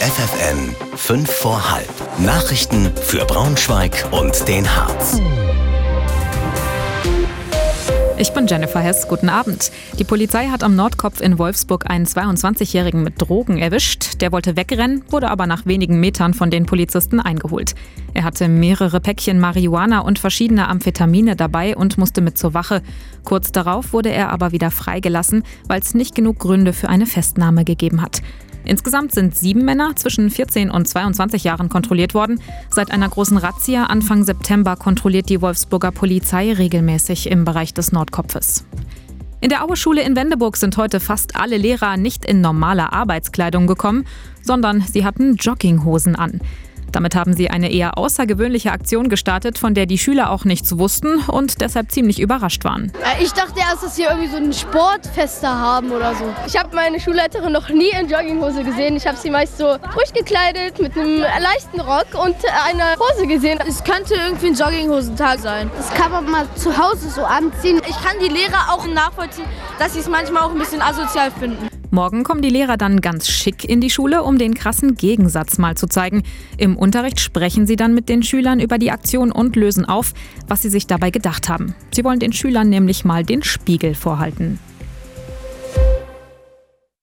FFN 5 vor halb. Nachrichten für Braunschweig und den Harz. Ich bin Jennifer Hess, guten Abend. Die Polizei hat am Nordkopf in Wolfsburg einen 22-Jährigen mit Drogen erwischt. Der wollte wegrennen, wurde aber nach wenigen Metern von den Polizisten eingeholt. Er hatte mehrere Päckchen Marihuana und verschiedene Amphetamine dabei und musste mit zur Wache. Kurz darauf wurde er aber wieder freigelassen, weil es nicht genug Gründe für eine Festnahme gegeben hat. Insgesamt sind 7 Männer zwischen 14 und 22 Jahren kontrolliert worden. Seit einer großen Razzia Anfang September kontrolliert die Wolfsburger Polizei regelmäßig im Bereich des Nordkopfes. In der Aue-Schule in Wendeburg sind heute fast alle Lehrer nicht in normaler Arbeitskleidung gekommen, sondern sie hatten Jogginghosen an. Damit haben sie eine eher außergewöhnliche Aktion gestartet, von der die Schüler auch nichts wussten und deshalb ziemlich überrascht waren. Ich dachte erst, dass sie irgendwie so ein Sportfest da haben oder so. Ich habe meine Schulleiterin noch nie in Jogginghose gesehen. Ich habe sie meist so ruhig gekleidet mit einem leichten Rock und einer Hose gesehen. Es könnte irgendwie ein Jogginghosentag sein. Das kann man mal zu Hause so anziehen. Ich kann die Lehrer auch nachvollziehen, dass sie es manchmal auch ein bisschen asozial finden. Morgen kommen die Lehrer dann ganz schick in die Schule, um den krassen Gegensatz mal zu zeigen. Im Unterricht sprechen sie dann mit den Schülern über die Aktion und lösen auf, was sie sich dabei gedacht haben. Sie wollen den Schülern nämlich mal den Spiegel vorhalten.